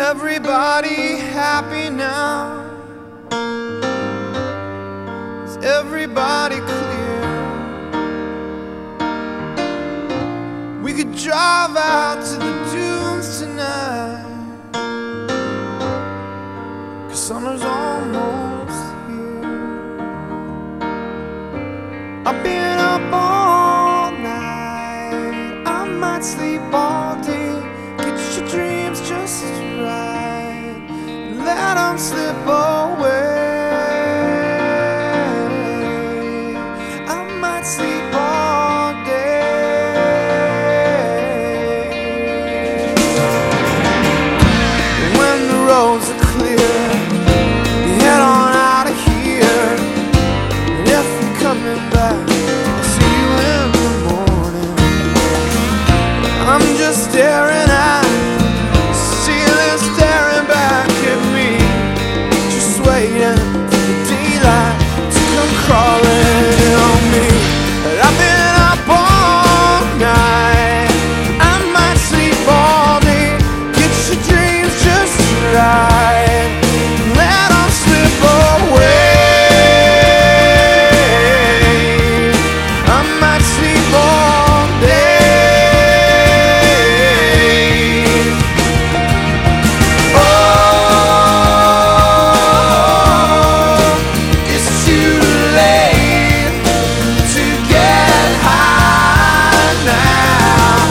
everybody happy now? Is everybody clear? We could drive out to the dunes tonight, 'cause summer's almost here. I've been up all night, I might sleep all day. Get your dreams just right, let them slip away. I might sleep all day. When the roads are clear, you head on out of here. And if you're coming back, I'll see you in the morning. I'm just staring at the ceiling, staring back at me, just waiting for the daylight to come crawling on me. But I've been up all night, I might sleep all day. Get your dreams just right, let them slip away. I might sleep all day. Oh, it's too late to get high now.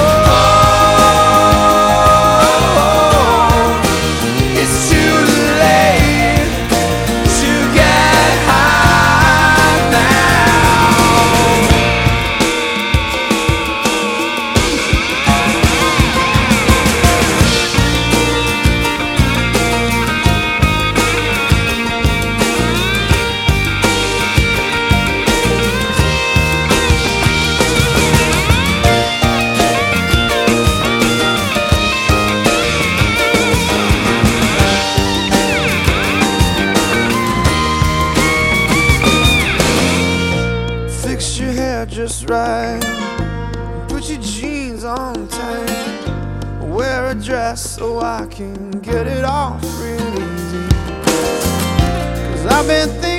Oh, it's too late to get high now. Fix your hair just right, put your jeans on tight, wear a dress so I can get it off real easy. 'Cause I've been thinking